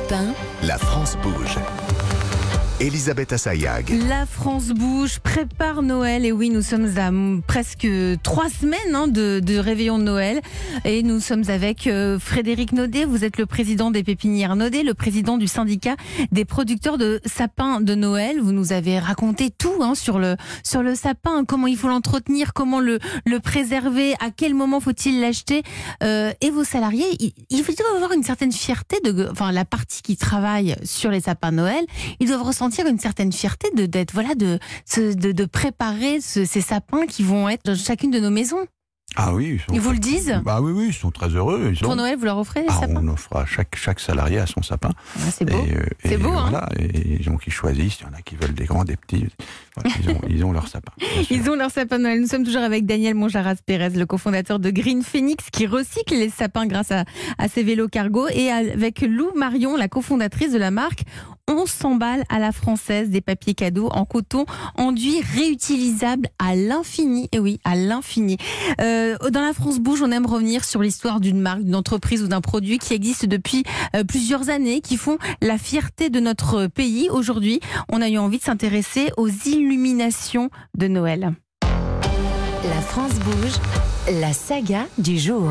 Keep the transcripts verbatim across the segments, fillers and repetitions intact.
Europe un. La France bouge. Elisabeth Assayag. La France bouge, prépare Noël. Et oui, nous sommes à presque trois semaines hein, de, de réveillon de Noël. Et nous sommes avec euh, Frédéric Naudet. Vous êtes le président des Pépinières Naudet, le président du syndicat des producteurs de sapins de Noël. Vous nous avez raconté tout hein, sur, le, sur le sapin, comment il faut l'entretenir, comment le, le préserver, à quel moment faut-il l'acheter. Euh, et vos salariés, il, il faut avoir une certaine fierté, de, enfin la partie qui travaille sur les sapins de Noël, ils doivent ressentir une certaine fierté de d'être voilà de de, de préparer ce, ces sapins qui vont être dans chacune de nos maisons. Ah oui, ils, sont ils vous le très, disent. Bah oui, oui, ils sont très heureux. Ils Pour ont... Noël, vous leur offrez des ah, sapins. On offre à chaque chaque salarié à son sapin. Ah, c'est beau. Et, euh, c'est et beau, hein. Voilà, et donc ils choisissent. Il y en a qui veulent des grands, des petits. Voilà, ils ont ils ont leur sapin. Ils ont leur sapin de Noël. Nous sommes toujours avec Daniel Monjaras-Pérez, le cofondateur de Green Phoenix, qui recycle les sapins grâce à, à ses vélos cargo, et avec Lou Marion, la cofondatrice de la marque On s'emballe à la française, des papiers cadeaux en coton enduit réutilisables à l'infini. Et oui, à l'infini. Euh, dans la France bouge, on aime revenir sur l'histoire d'une marque, d'une entreprise ou d'un produit qui existe depuis euh, plusieurs années, qui font la fierté de notre pays. Aujourd'hui, on a eu envie de s'intéresser aux illuminations de Noël. La France bouge, la saga du jour.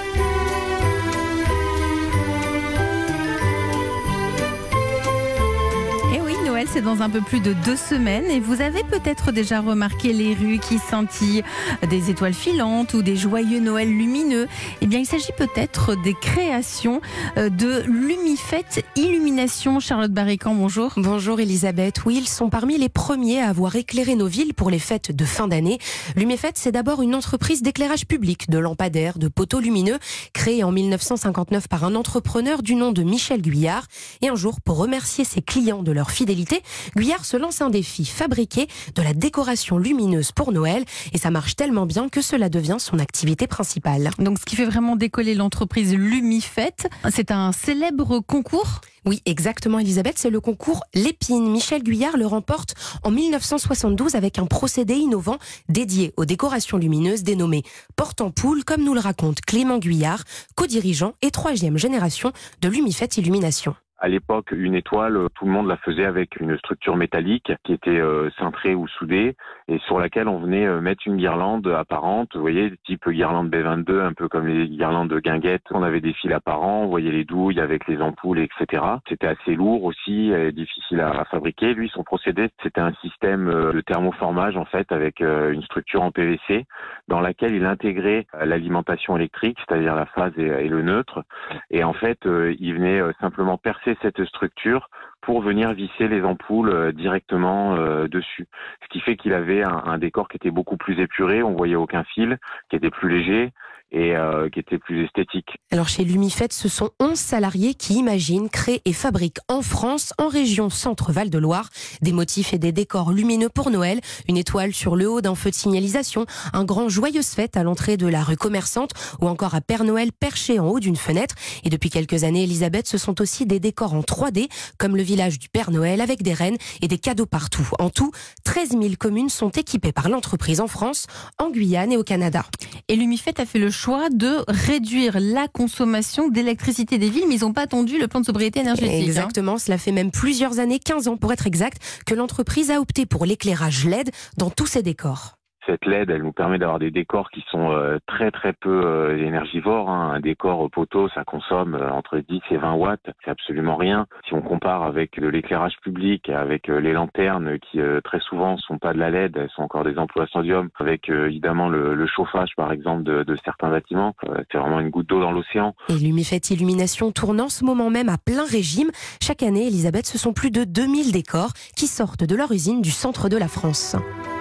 C'est dans un peu plus de deux semaines et vous avez peut-être déjà remarqué les rues qui scintillent, des étoiles filantes ou des joyeux Noël lumineux. Eh bien, il s'agit peut-être des créations de Lumifête Illumination. Charlotte Barrican, bonjour. Bonjour Elisabeth. Oui, ils sont parmi les premiers à avoir éclairé nos villes pour les fêtes de fin d'année. Lumifête, c'est d'abord une entreprise d'éclairage public, de lampadaires, de poteaux lumineux, créée en mille neuf cent cinquante-neuf par un entrepreneur du nom de Michel Guyard. Et un jour, pour remercier ses clients de leur fidélité, Guyard se lance un défi, fabriquer de la décoration lumineuse pour Noël, et ça marche tellement bien que cela devient son activité principale. Donc ce qui fait vraiment décoller l'entreprise Lumifête, c'est un célèbre concours ? Oui, exactement Elisabeth, c'est le concours Lépine. Michel Guyard le remporte en mille neuf cent soixante-douze avec un procédé innovant dédié aux décorations lumineuses dénommé porte-ampoule, comme nous le raconte Clément Guyard, co-dirigeant et troisième génération de Lumifête Illumination. À l'époque, une étoile, tout le monde la faisait avec une structure métallique qui était euh, cintrée ou soudée et sur laquelle on venait euh, mettre une guirlande apparente, vous voyez, type guirlande B vingt-deux, un peu comme les guirlandes de guinguettes. On avait des fils apparents, on voyait les douilles avec les ampoules, et cetera. C'était assez lourd aussi, et difficile à, à fabriquer. Lui, son procédé, c'était un système euh, de thermoformage, en fait, avec euh, une structure en P V C dans laquelle il intégrait euh, l'alimentation électrique, c'est-à-dire la phase et, et le neutre. Et en fait, euh, il venait euh, simplement percer cette structure pour venir visser les ampoules euh, directement euh, dessus. Ce qui fait qu'il avait un, un décor qui était beaucoup plus épuré, on voyait aucun fil, qui était plus léger et euh, qui était plus esthétique. Alors chez Lumifête, ce sont onze salariés qui imaginent, créent et fabriquent en France, en région Centre-Val de Loire, des motifs et des décors lumineux pour Noël, une étoile sur le haut d'un feu de signalisation, un grand joyeuse fête à l'entrée de la rue commerçante ou encore à Père Noël perché en haut d'une fenêtre. Et depuis quelques années, Elisabeth, ce sont aussi des décors en trois D, comme le village du Père Noël avec des rennes et des cadeaux partout. En tout, treize mille communes sont équipées par l'entreprise en France, en Guyane et au Canada. Et Lumifête a fait le choix de réduire la consommation d'électricité des villes, mais ils n'ont pas attendu le plan de sobriété énergétique. Exactement, hein. Cela fait même plusieurs années, quinze ans pour être exact, que l'entreprise a opté pour l'éclairage L E D dans tous ses décors. Cette L E D, elle nous permet d'avoir des décors qui sont euh, très très peu euh, énergivores. Hein. Un décor au poteau, ça consomme euh, entre dix et vingt watts. C'est absolument rien. Si on compare avec de l'éclairage public, avec euh, les lanternes qui euh, très souvent sont pas de la L E D, elles sont encore des ampoules à sodium, avec euh, évidemment le, le chauffage par exemple de, de certains bâtiments, euh, c'est vraiment une goutte d'eau dans l'océan. Et Lumifête Illumination tourne en ce moment même à plein régime. Chaque année, Elisabeth, ce sont plus de deux mille décors qui sortent de leur usine du centre de la France.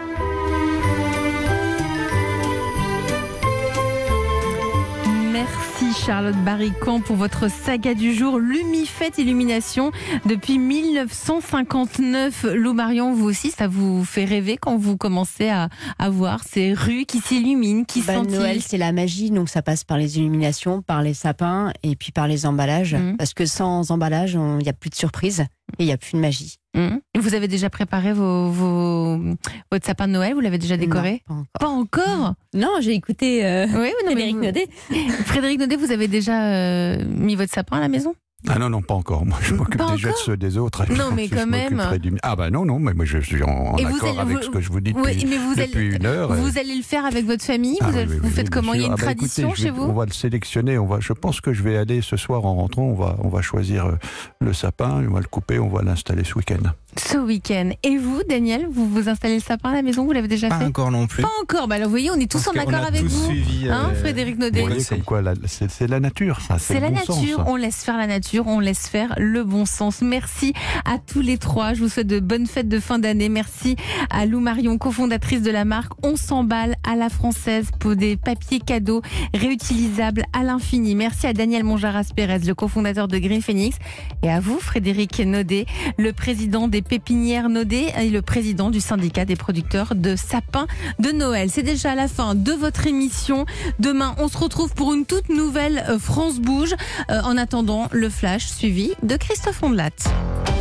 Merci Charlotte Barrican pour votre saga du jour Lumifête Illumination depuis mille neuf cent cinquante-neuf. Lou Marion, vous aussi, ça vous fait rêver quand vous commencez à, à voir ces rues qui s'illuminent, qui bah, scintillent? Noël, c'est la magie, donc ça passe par les illuminations, par les sapins et puis par les emballages. Mmh. Parce que sans emballage, il n'y a plus de surprise et il n'y a plus de magie. Mmh. Vous avez déjà préparé vos, vos, votre sapin de Noël? Vous l'avez déjà décoré? Non, pas encore. Pas encore? Non, j'ai écouté euh, oui, non, Frédéric vous... Naudet. Frédéric Naudet, vous avez déjà euh, mis votre sapin à la maison? Ah non, non, pas encore. Moi, je m'occupe Pas déjà encore de ceux des autres. Non, mais Je quand même. m'occuperai Du... Ah bah non, non, mais moi je suis en, en Et vous accord allez- avec vous- ce que je vous dis depuis, Oui, mais vous depuis allez, une heure. vous allez le faire avec votre famille. Ah Vous, oui, allez- oui, vous oui, faites bien comment? Il y a sûr. une Ah bah, tradition écoutez, je chez vais- vous? On va le sélectionner. On va, je pense que je vais aller ce soir en rentrant. On va, on va choisir euh, le sapin, on va le couper, on va l'installer ce week-end. Ce week-end. Et vous, Daniel, vous vous installez le sapin à la maison? Vous l'avez déjà Pas fait? encore non plus. Pas encore. Bah alors, vous voyez, on est tous Parce en qu'on accord a avec tous vous. suivi, Hein, euh, Frédéric Vous Naudet? voyez conseils. comme quoi, la- c'est c'est la nature, ça. C'est le la bon nature, sens. on laisse faire la nature, on laisse faire le bon sens. Merci à tous les trois, je vous souhaite de bonnes fêtes de fin d'année. Merci à Lou Marion, cofondatrice de la marque On s'emballe à la française pour des papiers cadeaux réutilisables à l'infini. Merci à Daniel Monjaras-Pérez, le cofondateur de Green Phoenix. Et à vous, Frédéric Naudet, le président des pépinières Naudet et le président du syndicat des producteurs de sapins de Noël. C'est déjà la fin de votre émission. Demain, on se retrouve pour une toute nouvelle euh, France Bouge. Euh, en attendant, le flash suivi de Christophe Ondelat.